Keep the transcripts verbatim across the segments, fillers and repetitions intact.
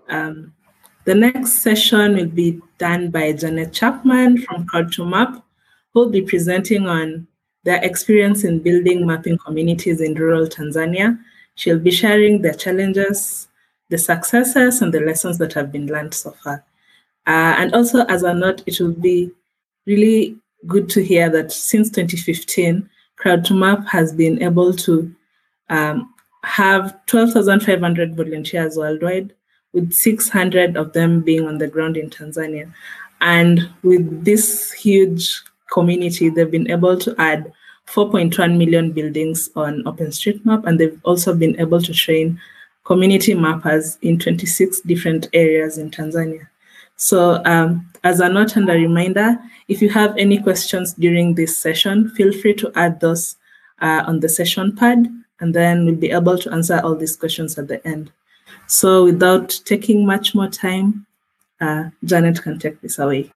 Um, the next session will be done by Janet Chapman from Crowd to Map, who will be presenting on their experience in building mapping communities in rural Tanzania. She'll be sharing the challenges, the successes, and the lessons that have been learned so far. Uh, and also, as a note, it will be really good to hear that since twenty fifteen, Crowd to Map has been able to um, have twelve thousand five hundred volunteers worldwide, with six hundred of them being on the ground in Tanzania. And with this huge community, they've been able to add four point one million buildings on OpenStreetMap, and they've also been able to train community mappers in twenty-six different areas in Tanzania. So um, as a note and a reminder, if you have any questions during this session, feel free to add those uh, on the session pad, and then we'll be able to answer all these questions at the end. So without taking much more time, uh, Janet can take this away.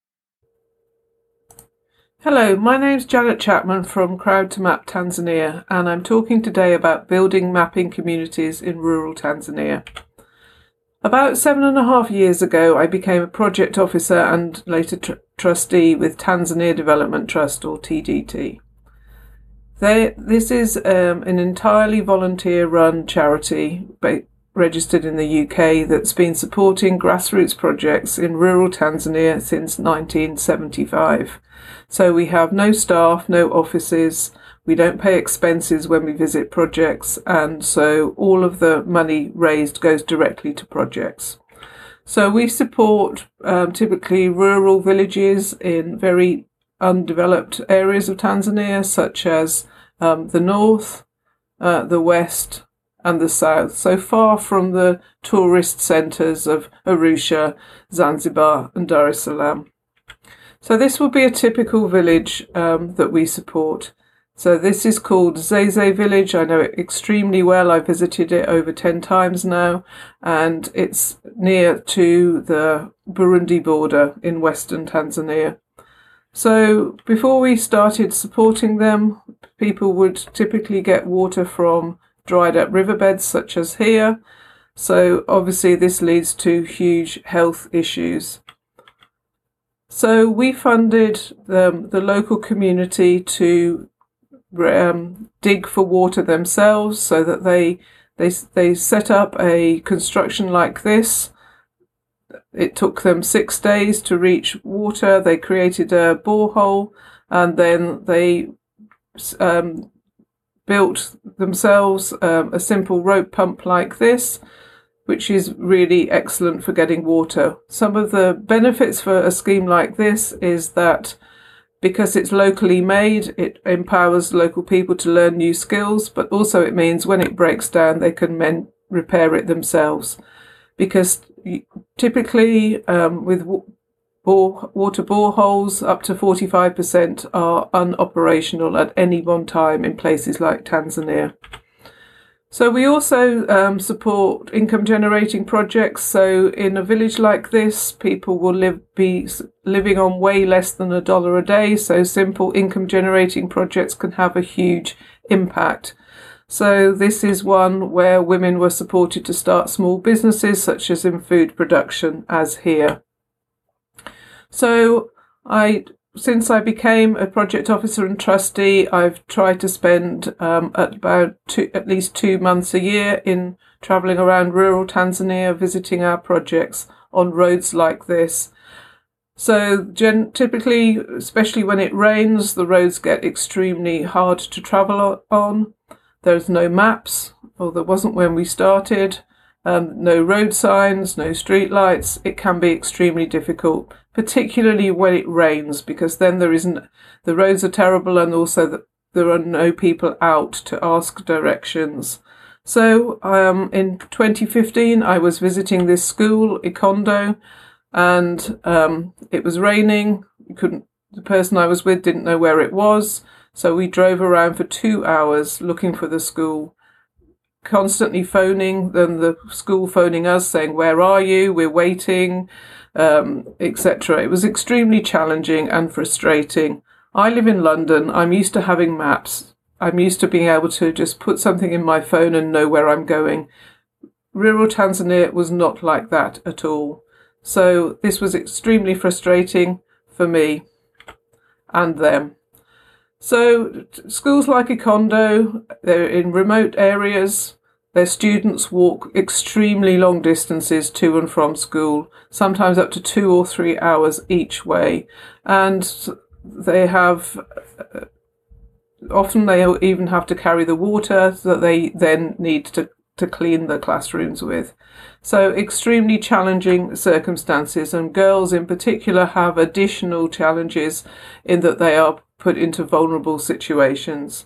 Hello, my name's Janet Chapman from Crowd to Map Tanzania, and I'm talking today about building mapping communities in rural Tanzania. About seven and a half years ago, I became a project officer and later tr- trustee with Tanzania Development Trust, or T D T. They, this is um, an entirely volunteer-run charity ba- registered in the U K that's been supporting grassroots projects in rural Tanzania since nineteen seventy-five. So we have no staff, no offices, we don't pay expenses when we visit projects, and so all of the money raised goes directly to projects. So we support um, typically rural villages in very undeveloped areas of Tanzania, such as um, the north, uh, the west, and the south, so far from the tourist centres of Arusha, Zanzibar, and Dar es Salaam. So this will be a typical village um, that we support. So this is called Zeze Village. I know it extremely well. I visited it over ten times now, and it's near to the Burundi border in western Tanzania. So before we started supporting them, people would typically get water from dried up riverbeds such as here. So obviously this leads to huge health issues. So we funded the, the local community to um, dig for water themselves, so that they they they set up a construction like this. It took them six days to reach water. They created a borehole, and then they um, built themselves um, a simple rope pump like this, which is really excellent for getting water. Some of the benefits for a scheme like this is that because it's locally made, it empowers local people to learn new skills, but also it means when it breaks down, they can mend, repair it themselves. Because typically um, with bore, water boreholes, up to forty-five percent are unoperational at any one time in places like Tanzania. So we also um, support income generating projects. So in a village like this, people will live be living on way less than a dollar a day. So simple income generating projects can have a huge impact. So this is one where women were supported to start small businesses, such as in food production, as here. So I Since I became a project officer and trustee, I've tried to spend um, at about two, at least two months a year in travelling around rural Tanzania, visiting our projects on roads like this. So gen- typically, especially when it rains, the roads get extremely hard to travel on. There's no maps, or there wasn't when we started. Um, no road signs, no street lights. It can be extremely difficult, particularly when it rains, because then there isn't, the roads are terrible, and also the, there are no people out to ask directions. So um, in twenty fifteen, I was visiting this school, Ikondo, and um, it was raining. You couldn't, the person I was with didn't know where it was, so we drove around for two hours looking for the school, constantly phoning, then the school phoning us saying, "Where are you? We're waiting," um, et cetera. It was extremely challenging and frustrating. I live in London. I'm used to having maps. I'm used to being able to just put something in my phone and know where I'm going. rural Tanzania was not like that at all. So this was extremely frustrating for me and them. So schools like Ikondo, they're in remote areas. Their students walk extremely long distances to and from school, sometimes up to two or three hours each way. And they have, often they even have to carry the water that they then need to, to clean the classrooms with. So extremely challenging circumstances, and girls in particular have additional challenges in that they are put into vulnerable situations.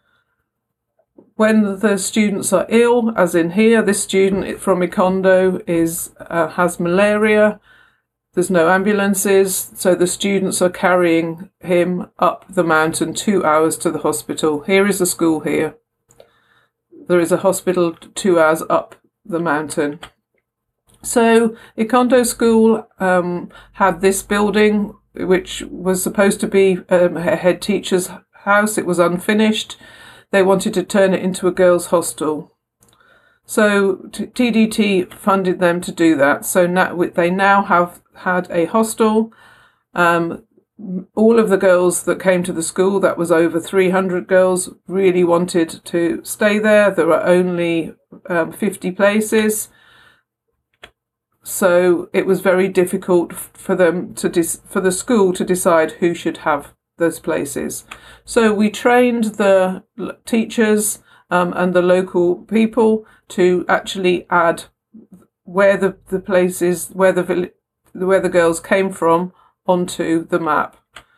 When the students are ill, as in here, this student from Ikondo is uh, has malaria. There's no ambulances, so the students are carrying him up the mountain two hours to the hospital. Here is a school here. There is a hospital two hours up the mountain. So Ikondo School um, had this building, which was supposed to be um, a head teacher's house. It was unfinished. They wanted to turn it into a girls' hostel. So T D T funded them to do that. So now they now have had a hostel. Um, all of the girls that came to the school, that was over three hundred girls, really wanted to stay there. There were only um, fifty places. So it was very difficult for them to dis- for the school to decide who should have those places. So we trained the teachers um, and the local people to actually add where the, the places, where the where the girls came from onto the map.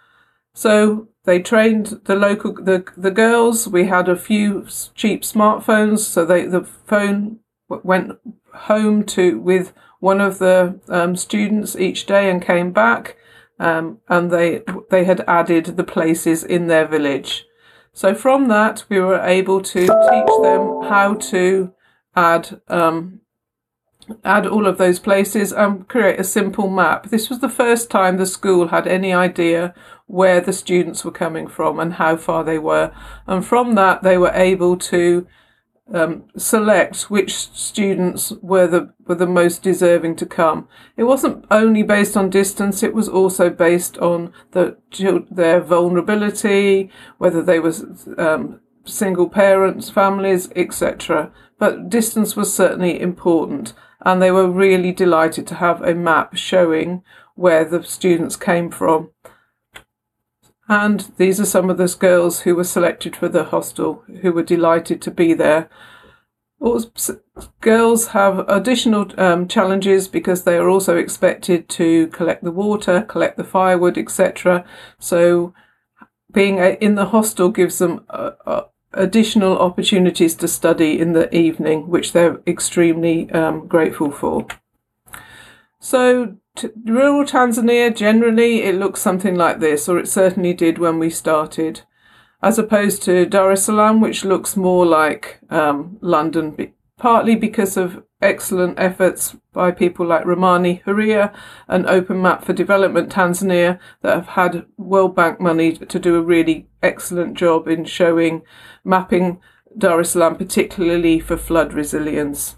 So they trained the local the the girls. We had a few cheap smartphones, so they the phone went home to with one of the um, students each day and came back. Um, and they they had added the places in their village. So from that, we were able to teach them how to add um, add all of those places and create a simple map. This was the first time the school had any idea where the students were coming from and how far they were. And from that, they were able to Um, select which students were the were the most deserving to come. It wasn't only based on distance; it was also based on the their vulnerability, whether they were um, single parents, families, et cetera. But distance was certainly important, and they were really delighted to have a map showing where the students came from. And these are some of those girls who were selected for the hostel, who were delighted to be there. Also, girls have additional um, challenges because they are also expected to collect the water, collect the firewood, et cetera. So being a, in the hostel gives them uh, uh, additional opportunities to study in the evening, which they're extremely um, grateful for. So T- rural Tanzania, generally, it looks something like this, or it certainly did when we started, as opposed to Dar es Salaam, which looks more like um, London, be- partly because of excellent efforts by people like Romani Huria and Open Map for Development Tanzania that have had World Bank money to do a really excellent job in showing, mapping Dar es Salaam, particularly for flood resilience.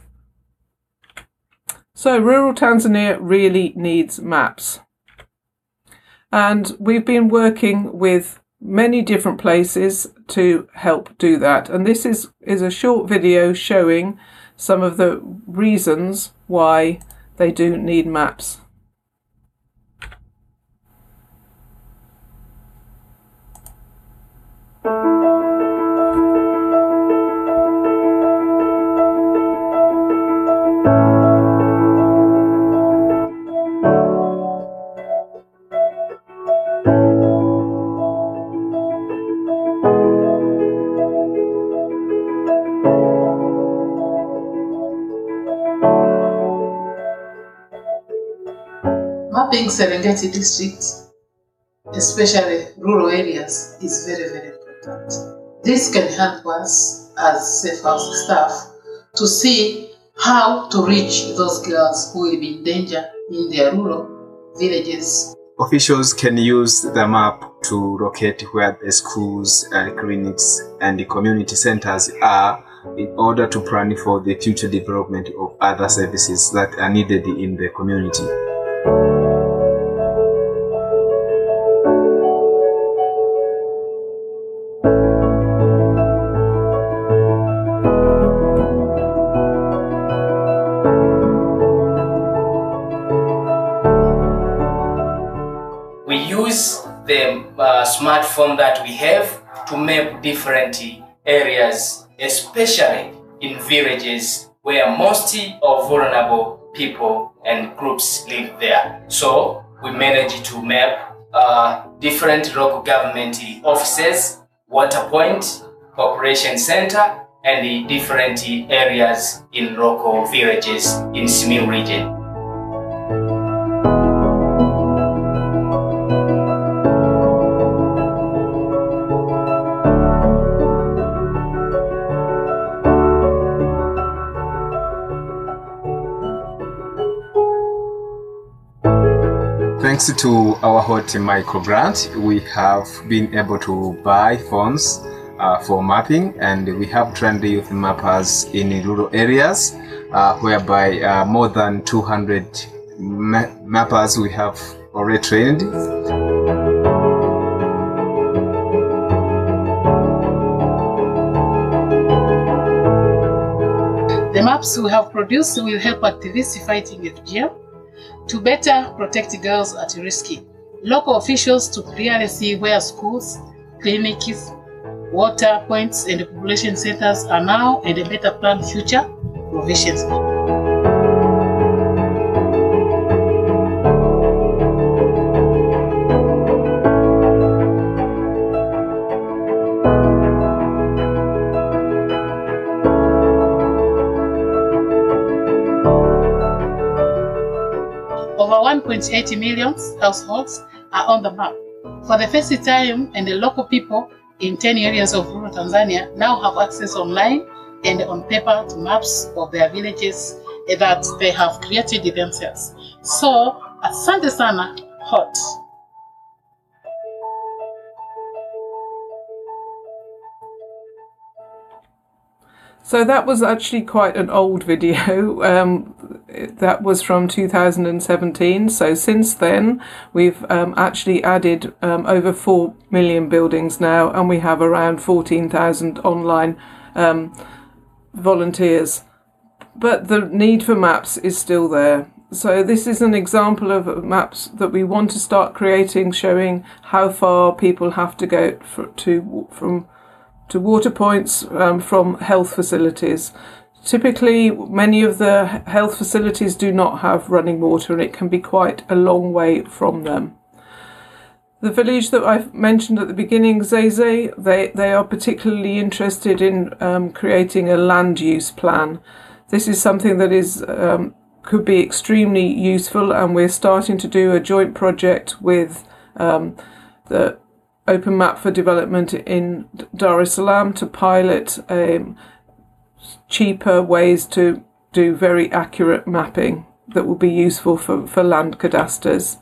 So rural Tanzania really needs maps. And we've been working with many different places to help do that. And this is, is a short video showing some of the reasons why they do need maps. Mapping Serengeti district, especially rural areas, is very, very important. This can help us as Safe House staff to see how to reach those girls who will be in danger in their rural villages. Officials can use the map to locate where the schools, uh, clinics, and the community centers are in order to plan for the future development of other services that are needed in the community. We use the uh, smartphone that we have to map different areas, especially in villages where most of vulnerable people and groups live there. So we managed to map uh, different local government offices, water point, population center, and the different areas in local villages in Simiyu region. Thanks to our Hot Micro Grant, we have been able to buy phones uh, for mapping, and we have trained youth mappers in rural areas, uh, whereby uh, more than two hundred ma mappers we have already trained. The maps we have produced will help activists fighting F G M to better protect girls at risk, local officials to clearly see where schools, clinics, water points, and population centers are now, and a better plan future provisions. Over one point eight million households are on the map. For the first time, and the local people in ten areas of rural Tanzania now have access online and on paper to maps of their villages that they have created themselves. So, asante sana, Hot. So that was actually quite an old video. Um, that was from two thousand seventeen. So since then, we've um, actually added um, over four million buildings now, and we have around fourteen thousand online um, volunteers. But the need for maps is still there. So this is an example of maps that we want to start creating, showing how far people have to go for, to from to water points um, from health facilities. Typically, many of the health facilities do not have running water, and it can be quite a long way from them. The village that I mentioned at the beginning, Zeze, they, they are particularly interested in um, creating a land use plan. This is something that is um, could be extremely useful, and we're starting to do a joint project with um, the Open Map for Development in Dar es Salaam to pilot um, cheaper ways to do very accurate mapping that will be useful for, for land cadasters.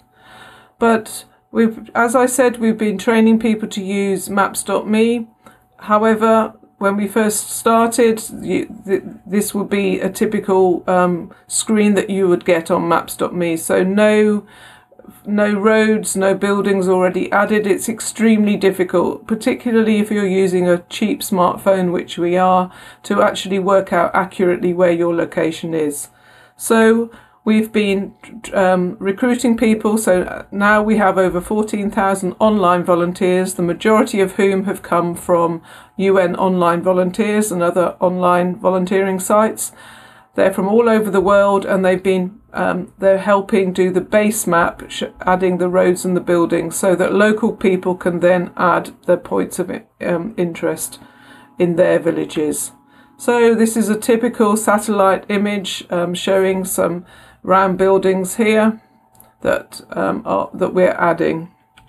But we've, as I said, we've been training people to use maps dot me. However, when we first started, you, th this would be a typical um, screen that you would get on maps dot me. So no no roads, no buildings already added. It's extremely difficult, particularly if you're using a cheap smartphone, which we are, to actually work out accurately where your location is. So we've been um, recruiting people. So now we have over fourteen thousand online volunteers, the majority of whom have come from U N Online Volunteers and other online volunteering sites. They're from all over the world, and they've been um, they're helping do the base map, adding the roads and the buildings, so that local people can then add their points of um, interest in their villages. So this is a typical satellite image um, showing some round buildings here that um, are that we're adding.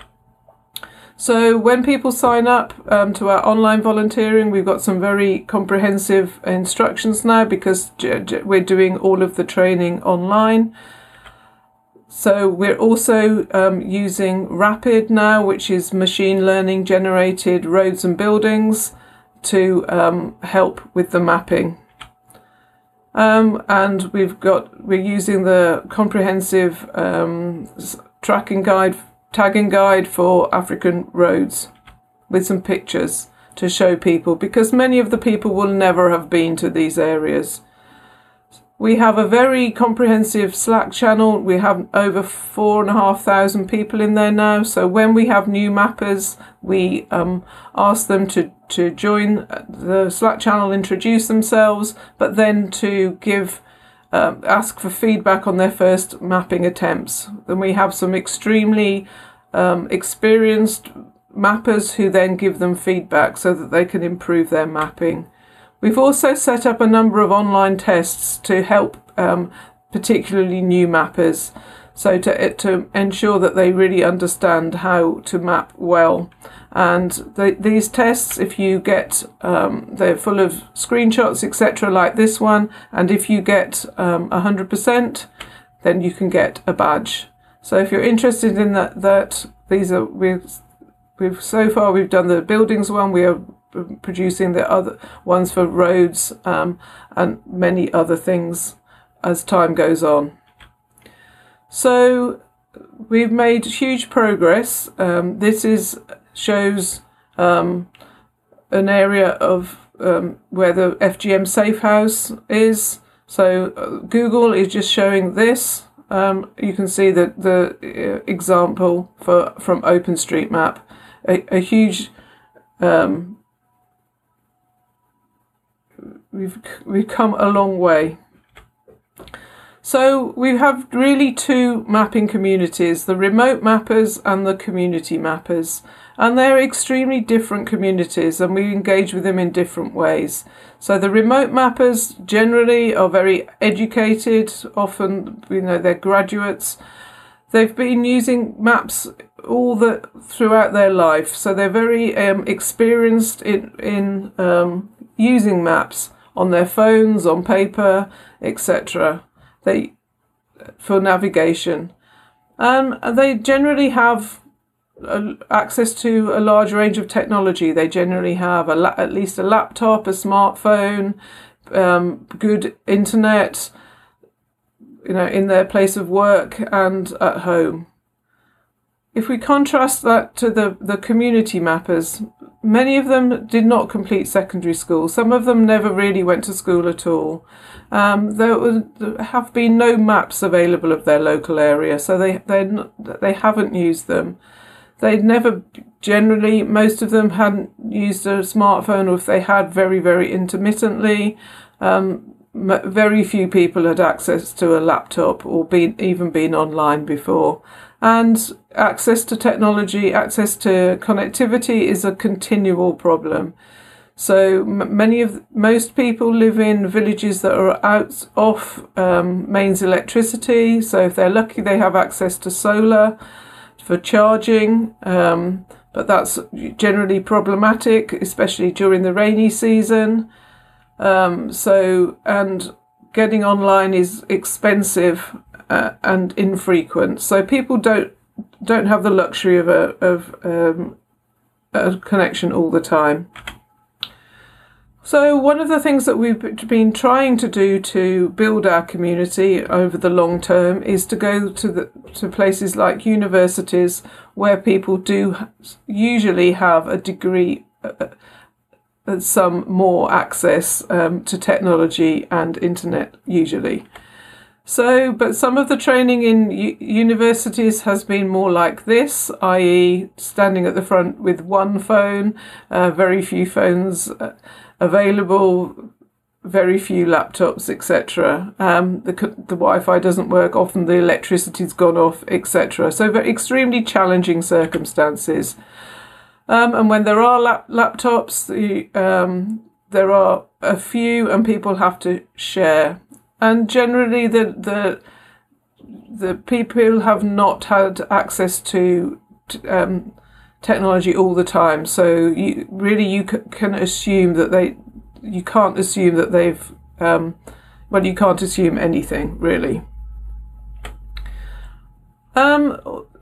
So when people sign up um, to our online volunteering, we've got some very comprehensive instructions now, because we're doing all of the training online. So we're also um, using Rapid now, which is machine learning generated roads and buildings, to um, help with the mapping. Um, and we've got, we're using the comprehensive um, tracking guide, tagging guide for African roads with some pictures to show people, because many of the people will never have been to these areas. We have a very comprehensive Slack channel. We have over four and a half thousand people in there now. So when we have new mappers, we um, ask them to, to join the Slack channel, introduce themselves, but then to give, um, ask for feedback on their first mapping attempts. Then we have some extremely um, experienced mappers who then give them feedback so that they can improve their mapping. We've also set up a number of online tests to help um, particularly new mappers, so to, to ensure that they really understand how to map well. And the, these tests, if you get, um, they're full of screenshots, et cetera, like this one, and if you get um, one hundred percent, then you can get a badge. So if you're interested in that, that these are, we've, we've so far we've done the buildings one, we are producing the other ones for roads um, and many other things as time goes on. So we've made huge progress. Um, this is shows um, an area of um, where the F G M Safe House is. So uh, Google is just showing this. Um, you can see the, the uh, example for from OpenStreetMap, a, a huge um, We've, we've come a long way. So we have really two mapping communities, the remote mappers and the community mappers. And they're extremely different communities, and we engage with them in different ways. So the remote mappers generally are very educated, often, you know, they're graduates. They've been using maps all the throughout their life, so they're very um, experienced in, in um, using maps on their phones, on paper, et cetera. They for navigation, um, and they generally have uh, access to a large range of technology. They generally have a la at least a laptop, a smartphone, um, good internet, you know, in their place of work and at home. If we contrast that to the, the community mappers, many of them did not complete secondary school. Some of them never really went to school at all. Um, there, was, there have been no maps available of their local area, so they, not, they haven't used them. They'd never, generally, most of them hadn't used a smartphone, or if they had, very, very intermittently. Um, very few people had access to a laptop or been, even been online before. And access to technology, access to connectivity is a continual problem. So many of most people live in villages that are out off um, mains electricity. So if they're lucky, they have access to solar for charging, um, but that's generally problematic, especially during the rainy season. Um, so and getting online is expensive Uh, and infrequent, so people don't don't have the luxury of a of um, a connection all the time. So one of the things that we've been trying to do to build our community over the long term is to go to the to places like universities where people do usually have a degree, uh, some more access um, to technology and internet usually. So, but some of the training in universities has been more like this, that is standing at the front with one phone, uh, very few phones available, very few laptops, et cetera. Um, the, the Wi-Fi doesn't work, often the electricity's gone off, et cetera. So very, extremely challenging circumstances. Um, and when there are lap laptops, the, um, there are a few and people have to share. And generally, the the the people have not had access to um, technology all the time. So you, really, you c can assume that they, you can't assume that they've, um, well, you can't assume anything really. Um,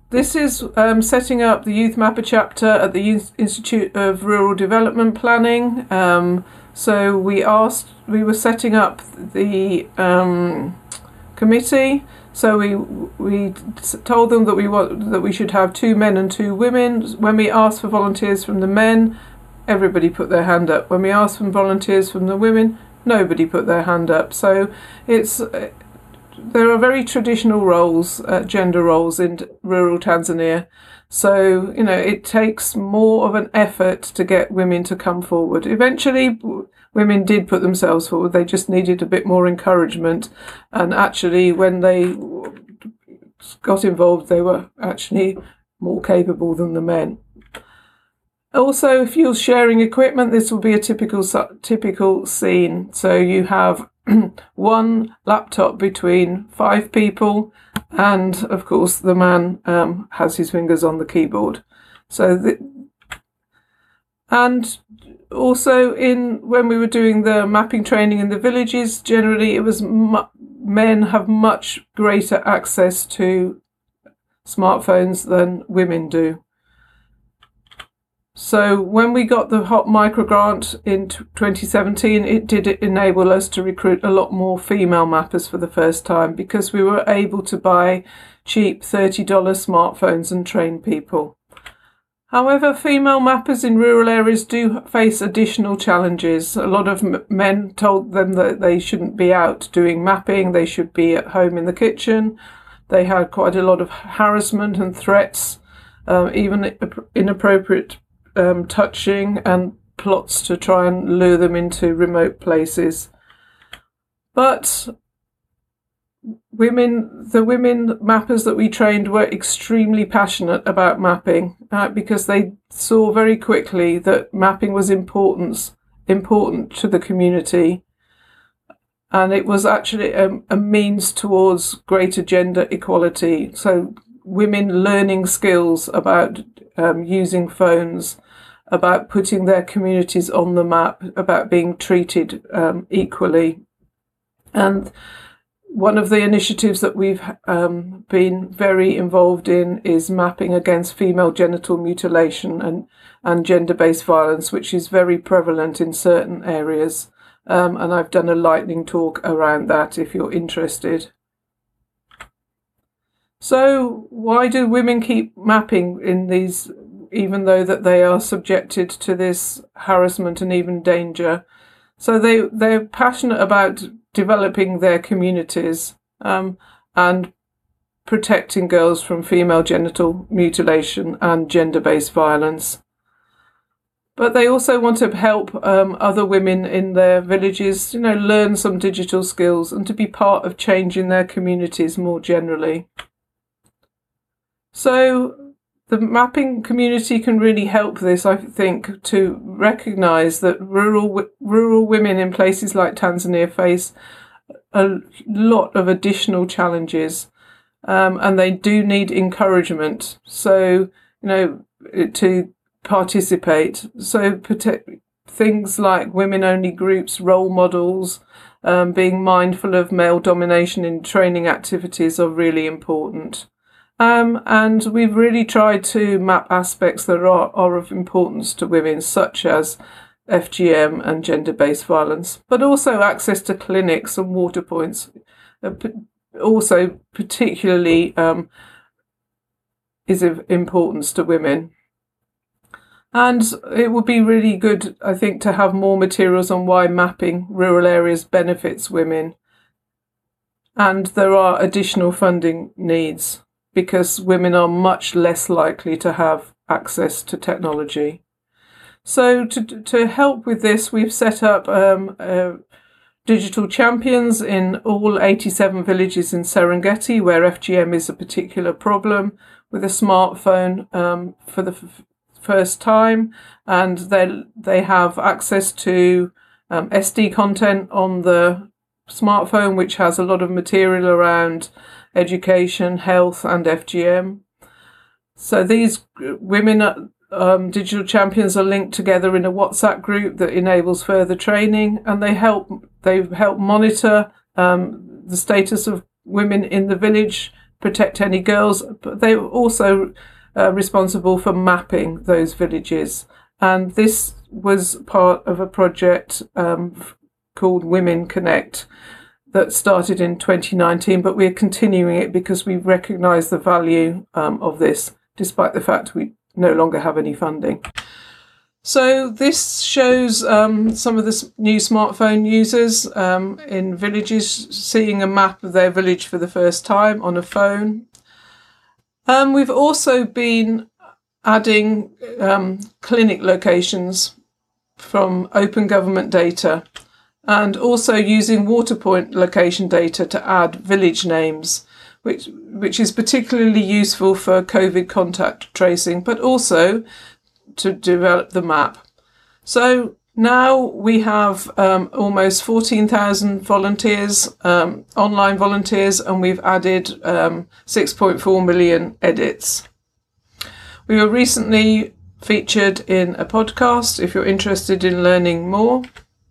This is um, setting up the Youth Mapper chapter at the Institute of Rural Development Planning. Um, so we asked, we were setting up the um, committee. So we we told them that we want that we should have two men and two women. When we asked for volunteers from the men, everybody put their hand up. When we asked for volunteers from the women, nobody put their hand up. So it's there are very traditional roles, uh, gender roles in rural Tanzania. So, you know, it takes more of an effort to get women to come forward. Eventually, women did put themselves forward. They just needed a bit more encouragement. And actually, when they got involved, they were actually more capable than the men. Also, if you're sharing equipment, this will be a typical typical scene. So you have one laptop between five people, and of course the man um, has his fingers on the keyboard. So, the, and also in when we were doing the mapping training in the villages, generally it was mu men have much greater access to smartphones than women do. So when we got the HOP micro grant in twenty seventeen, it did enable us to recruit a lot more female mappers for the first time, because we were able to buy cheap thirty dollar smartphones and train people. However, female mappers in rural areas do face additional challenges. A lot of men told them that they shouldn't be out doing mapping, they should be at home in the kitchen. They had quite a lot of harassment and threats, um, even inappropriate Um, touching and plots to try and lure them into remote places. But women, the women mappers that we trained were extremely passionate about mapping uh, because they saw very quickly that mapping was important, important to the community. And it was actually a, a means towards greater gender equality. So women learning skills about um, using phones, about putting their communities on the map, about being treated um, equally. And one of the initiatives that we've um, been very involved in is mapping against female genital mutilation and, and gender-based violence, which is very prevalent in certain areas. Um, and I've done a lightning talk around that if you're interested. So why do women keep mapping in these, even though that they are subjected to this harassment and even danger? So they, they're passionate about developing their communities um, and protecting girls from female genital mutilation and gender-based violence. But they also want to help um, other women in their villages, you know, learn some digital skills and to be part of changing their communities more generally. So the mapping community can really help this, I think, to recognise that rural rural women in places like Tanzania face a lot of additional challenges, um, and they do need encouragement. So, you know, to participate. So things like women-only groups, role models, um, being mindful of male domination in training activities are really important. Um, and we've really tried to map aspects that are, are of importance to women, such as F G M and gender-based violence, but also access to clinics and water points, uh, also particularly um, is of importance to women. And it would be really good, I think, to have more materials on why mapping rural areas benefits women. And there are additional funding needs, because women are much less likely to have access to technology. So to, to help with this, we've set up um, uh, digital champions in all eighty-seven villages in Serengeti, where F G M is a particular problem, with a smartphone um, for the f first time. And they, they have access to um, S D content on the smartphone, which has a lot of material around education, health and F G M. So these women um, digital champions are linked together in a WhatsApp group that enables further training, and they help they help monitor um, the status of women in the village protect any girls, but they were also uh, responsible for mapping those villages. And this was part of a project um, called Women Connect that started in twenty nineteen, but we're continuing it because we recognise the value um, of this, despite the fact we no longer have any funding. So this shows um, some of the new smartphone users um, in villages seeing a map of their village for the first time on a phone. Um, we've also been adding um, clinic locations from open government data, and also using Waterpoint location data to add village names, which which is particularly useful for COVID contact tracing, but also to develop the map. So now we have um, almost fourteen thousand volunteers, um, online volunteers, and we've added um, six point four million edits. We were recently featured in a podcast if you're interested in learning more.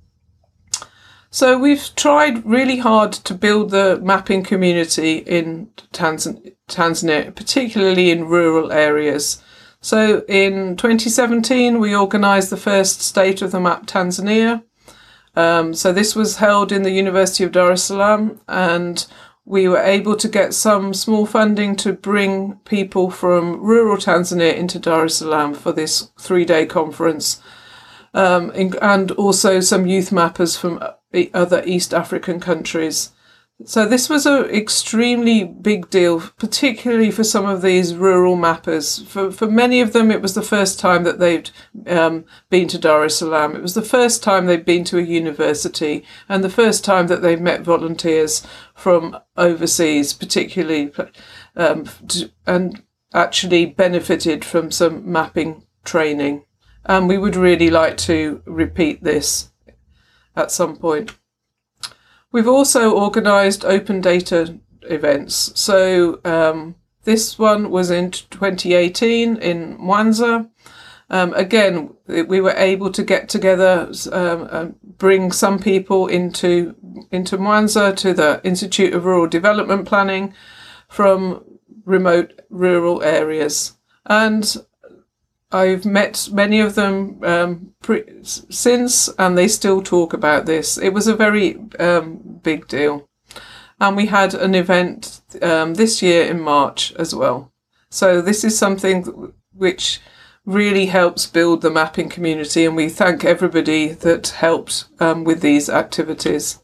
So we've tried really hard to build the mapping community in Tanz- Tanzania, particularly in rural areas. So in twenty seventeen, we organised the first State of the Map Tanzania. Um, so this was held in the University of Dar es Salaam, and we were able to get some small funding to bring people from rural Tanzania into Dar es Salaam for this three-day conference, um, and also some youth mappers from other East African countries. So this was an extremely big deal, particularly for some of these rural mappers. For for many of them, it was the first time that they'd um, been to Dar es Salaam. It was the first time they'd been to a university, and the first time that they've met volunteers from overseas, particularly, um, to, and actually benefited from some mapping training. And we would really like to repeat this at some point. We've also organised open data events. So um, this one was in twenty eighteen in Mwanza. Um, again, we were able to get together um, and bring some people into, into Mwanza to the Institute of Rural Development Planning from remote rural areas. And I've met many of them um, pre- since, and they still talk about this. It was a very um, big deal. And we had an event um, this year in March as well. So this is something which really helps build the mapping community, and we thank everybody that helped um, with these activities.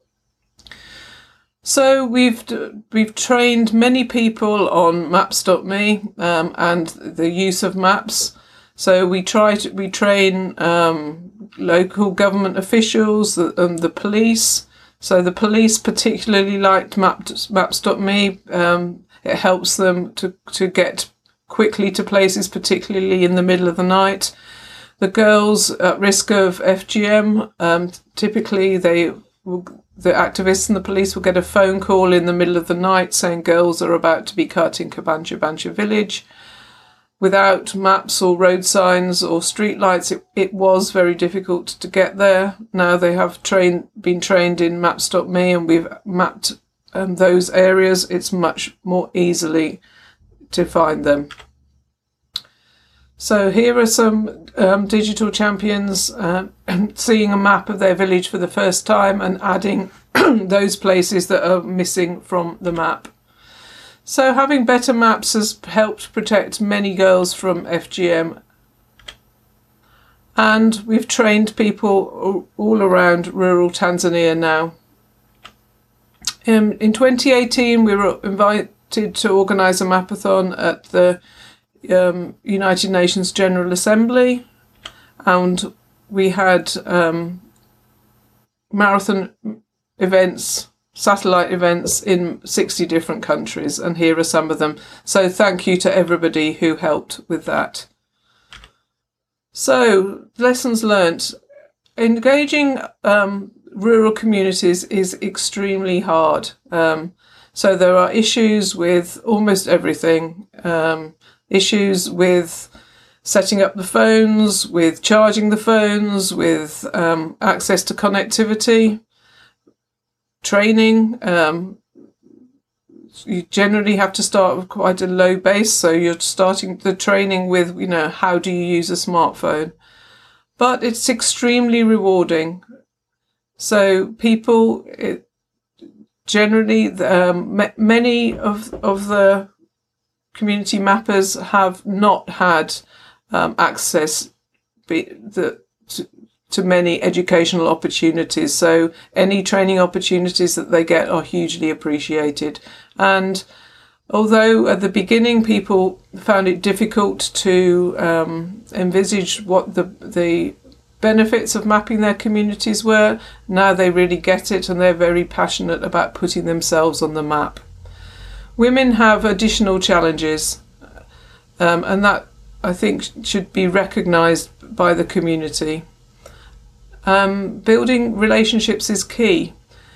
So we've we've trained many people on maps dot me um, and the use of maps. So we try to we train um, local government officials and the, um, the police. So the police particularly liked maps dot me. Um, it helps them to to get quickly to places, particularly in the middle of the night. The girls at risk of F G M, um, typically they will. The activists and the police will get a phone call in the middle of the night saying girls are about to be cut in Kabanja Bancha village. Without maps or road signs or street lights, it, it was very difficult to get there. Now they have trained, been trained in maps dot me, and we've mapped um, those areas. It's much more easily to find them. So here are some um, digital champions uh, seeing a map of their village for the first time and adding those places that are missing from the map. So having better maps has helped protect many girls from F G M. And we've trained people all around rural Tanzania now. Um, in twenty eighteen, we were invited to organise a mapathon at the Um, United Nations General Assembly, and we had um, marathon events, satellite events in sixty different countries, and here are some of them. So thank you to everybody who helped with that. So, lessons learnt. Engaging um, rural communities is extremely hard. Um, so there are issues with almost everything. Um, issues with setting up the phones, with charging the phones, with um, access to connectivity, training, um, you generally have to start with quite a low base. So you're starting the training with, you know, how do you use a smartphone? But it's extremely rewarding. So people, it, generally, um, m- many of, of the community mappers have not had um, access be, the, to, to many educational opportunities. So any training opportunities that they get are hugely appreciated. And although at the beginning people found it difficult to um, envisage what the the benefits of mapping their communities were, now they really get it and they're very passionate about putting themselves on the map. Women have additional challenges, um, and that I think should be recognised by the community. Um, building relationships is key.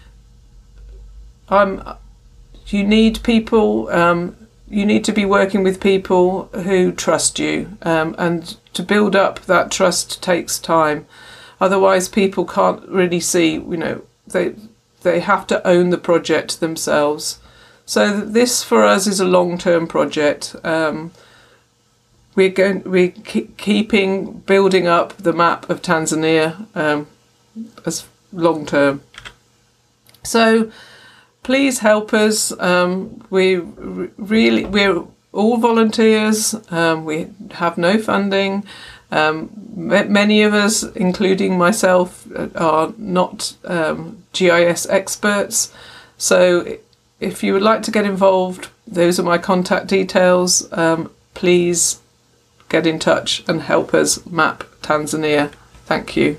Um, you need people, um, you need to be working with people who trust you, um, and to build up that trust takes time. Otherwise people can't really see, you know, they they have to own the project themselves. So this for us is a long-term project. Um, we're going, we're keep, keeping building up the map of Tanzania um, as long-term. So please help us. Um, we really we're all volunteers. Um, we have no funding. Um, m- many of us, including myself, are not um, G I S experts. So if you would like to get involved, those are my contact details. Um, please get in touch and help us map Tanzania. Thank you.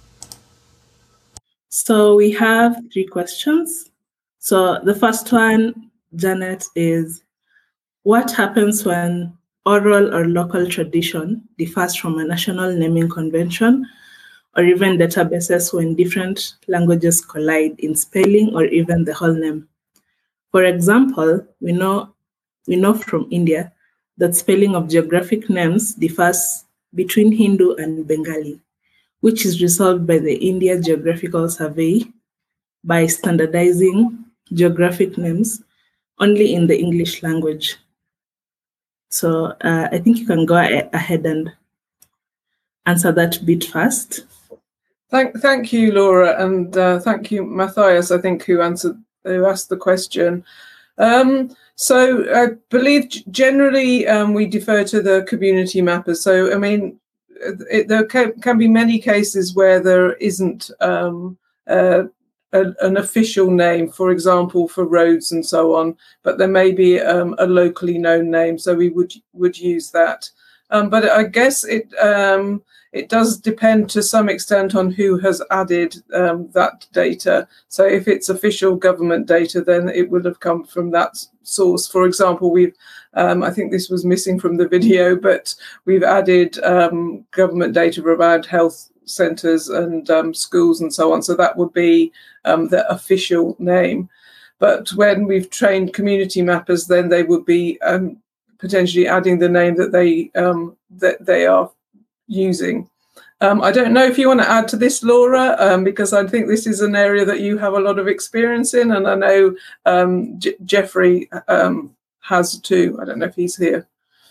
So we have three questions. So the first one, Janet, is what happens when oral or local tradition differs from a national naming convention, or even databases when different languages collide in spelling or even the whole name? For example, we know we know from India that spelling of geographic names differs between Hindu and Bengali, which is resolved by the India Geographical Survey by standardizing geographic names only in the English language. So uh, I think you can go a- ahead and answer that bit first. Thank, thank you, Laura, and uh, thank you, Matthias, I think, who answered, who asked the question. Um, so I believe generally um, we defer to the community mappers. So, I mean, it, there can, can be many cases where there isn't um, uh, a, an official name, for example, for roads and so on, but there may be um, a locally known name, so we would would use that. Um, but I guess it um, it does depend to some extent on who has added um, that data. So if it's official government data, then it would have come from that source. For example, we've um, I think this was missing from the video, but we've added um, government data around health centres and um, schools and so on. So that would be um, the official name. But when we've trained community mappers, then they would be um, potentially adding the name that they um, that they are using. Um, I don't know if you want to add to this, Laura, um, because I think this is an area that you have a lot of experience in, and I know um, J- Jeffrey um, has too. I don't know if he's here.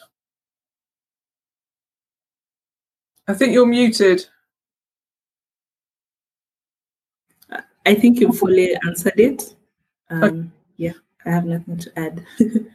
I think you're muted. I think you fully answered it. Um, okay. Yeah, I have nothing to add.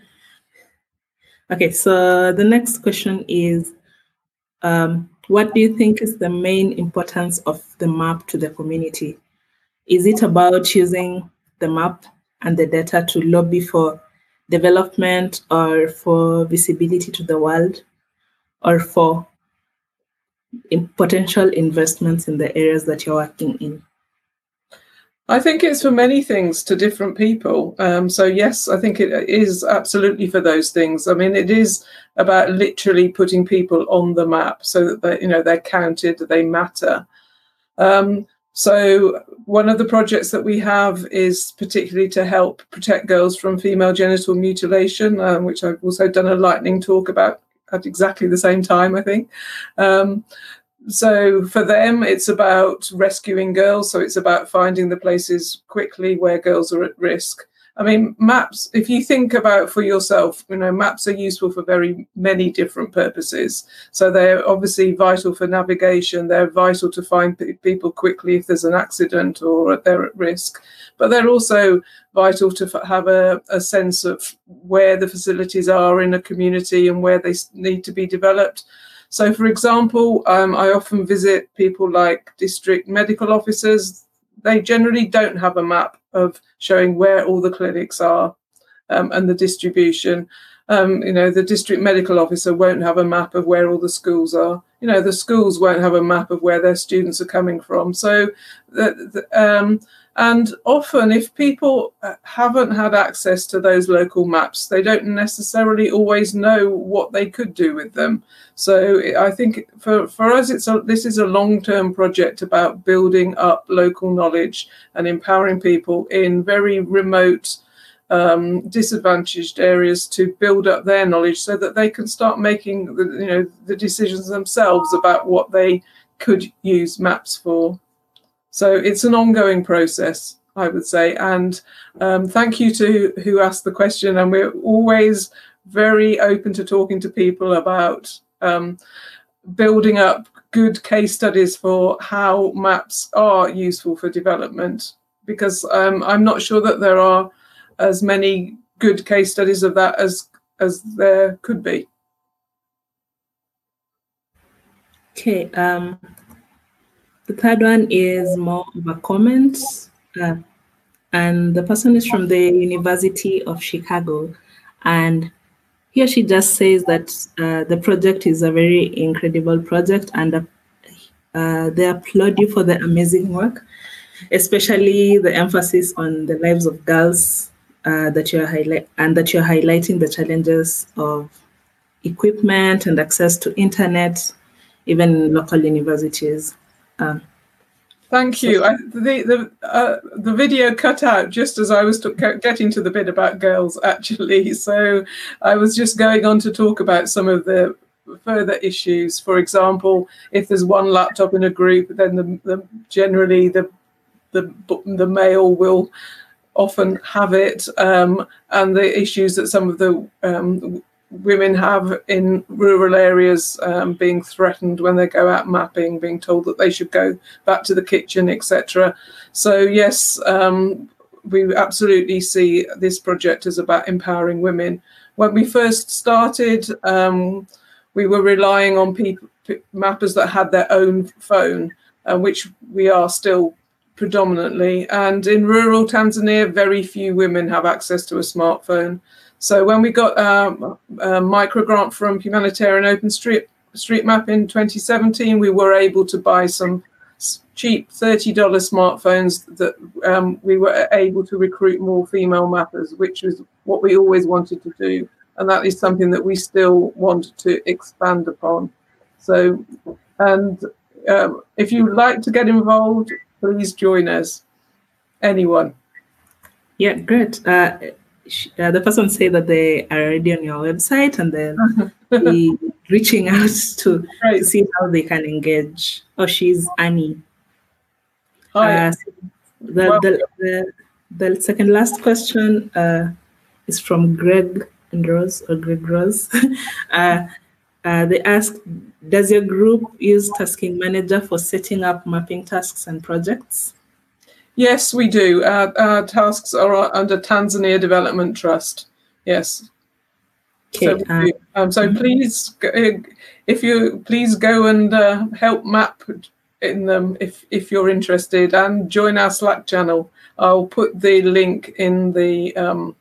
Okay, so the next question is, um, what do you think is the main importance of the map to the community? Is it about using the map and the data to lobby for development or for visibility to the world, or for in potential investments in the areas that you're working in? I think it's for many things to different people. Um, so yes, I think it is absolutely for those things. I mean, it is about literally putting people on the map so that they, you know, they're counted, they matter. Um, so one of the projects that we have is particularly to help protect girls from female genital mutilation, um, which I've also done a lightning talk about at exactly the same time, I think. Um, So for them, it's about rescuing girls. So it's about finding the places quickly where girls are at risk. I mean, maps, if you think about for yourself, you know, maps are useful for very many different purposes. So they're obviously vital for navigation. They're vital to find p- people quickly if there's an accident or they're at risk. But they're also vital to f- have a, a sense of where the facilities are in a community and where they need to be developed. So, for example, um, I often visit people like district medical officers. They generally don't have a map of showing where all the clinics are um, and the distribution. Um, you know, the district medical officer won't have a map of where all the schools are. You know, the schools won't have a map of where their students are coming from. So, the, the, um, and often if people haven't had access to those local maps, they don't necessarily always know what they could do with them. So I think for, for us, it's a, this is a long-term project about building up local knowledge and empowering people in very remote, um, disadvantaged areas to build up their knowledge so that they can start making the, you know, the decisions themselves about what they could use maps for. So it's an ongoing process, I would say. And um, thank you to who asked the question. And we're always very open to talking to people about um, building up good case studies for how maps are useful for development, because um, I'm not sure that there are as many good case studies of that as, as there could be. Okay. Um... The third one is more of a comment, uh, and the person is from the University of Chicago, and he or she just says that uh, the project is a very incredible project, and uh, uh, they applaud you for the amazing work, especially the emphasis on the lives of girls uh, that you're highlight and that you're highlighting the challenges of equipment and access to internet, even in local universities. Um, Thank you. I, the the uh, the video cut out just as I was t- getting to the bit about girls, actually. So I was just going on to talk about some of the further issues. For example, if there's one laptop in a group, then the, the generally the the the male will often have it, um, and the issues that some of the um, women have in rural areas, um, being threatened when they go out mapping, being told that they should go back to the kitchen, et cetera. So yes, um, we absolutely see this project as about empowering women. When we first started, um, we were relying on people, mappers that had their own phone, uh, which we are still predominantly. And in rural Tanzania, very few women have access to a smartphone. So when we got um, a micro grant from Humanitarian Open Street, Street Map in twenty seventeen, we were able to buy some cheap thirty dollars smartphones that um, we were able to recruit more female mappers, which is what we always wanted to do. And that is something that we still want to expand upon. So, and um, if you'd like to get involved, please join us. Anyone? Yeah, great. Uh, Uh, the person said that they are already on your website, and then we reaching out to, right. to see how they can engage. Oh, she's Annie. Hi. Uh, so the, the, the, the second last question uh, is from Greg and Rose, or Greg Rose. uh, uh, they ask, does your group use Tasking Manager for setting up mapping tasks and projects? Yes, we do. Our, our tasks are under Tanzania Development Trust. yes. Okay. So, Uh, um, so please, if you please go and uh, help map in them if if you're interested, and join our Slack channel. I'll put the link in the um,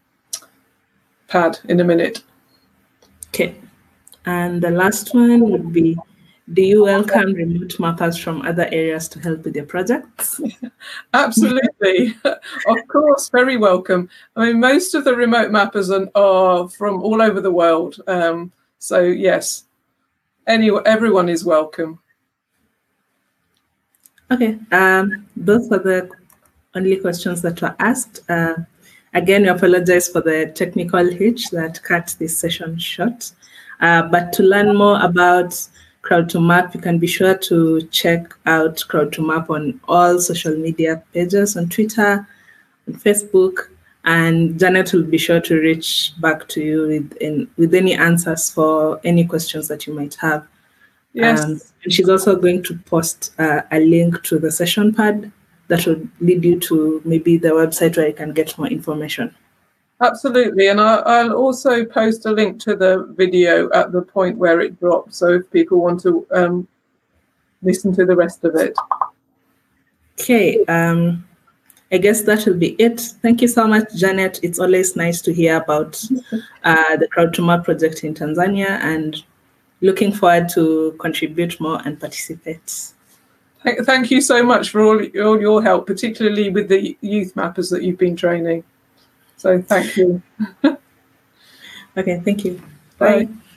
pad in a minute. okay. And the last one would be, do you welcome remote mappers from other areas to help with your projects? Absolutely. Of course, very welcome. I mean, most of the remote mappers are, are from all over the world. Um, so, yes, any, everyone is welcome. Okay. Um, those were the only questions that were asked. Uh, again, we apologize for the technical hitch that cut this session short. Uh, but to learn more about Crowd to Map, you can be sure to check out Crowd to Map on all social media pages, on Twitter, on Facebook, And Janet will be sure to reach back to you with, in, with any answers for any questions that you might have. Yes. Um, and she's also going to post uh, a link to the session pad that will lead you to maybe the website where you can get more information. Absolutely, and I, I'll also post a link to the video at the point where it drops, so if people want to um, listen to the rest of it. Okay, um, I guess that will be it. Thank you so much, Janet. It's always nice to hear about uh, the Crowd to Map project in Tanzania, and looking forward to contribute more and participate. Thank you so much for all, all your help, particularly with the youth mappers that you've been training. So thank you. Okay, thank you. Bye. Bye.